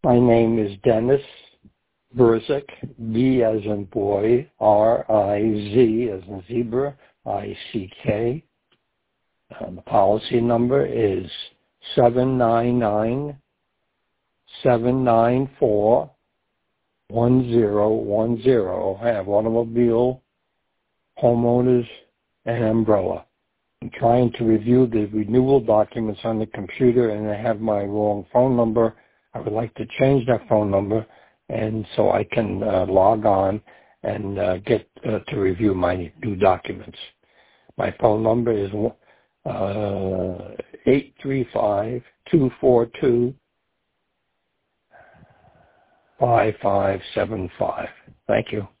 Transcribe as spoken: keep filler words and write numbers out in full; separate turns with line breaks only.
My name is Dennis Berzik, B as in boy, R I Z as in zebra, I C K. Uh, the policy number is seven nine nine, seven nine four, one zero one zero. I have automobile, homeowners, and umbrella. I'm trying to review the renewal documents on the computer, and I have my wrong phone number. I would like to change that phone number, and so I can uh, log on and uh, get uh, to review my new documents. My phone number is uh, eight three five, two four two, five five seven five. Thank you.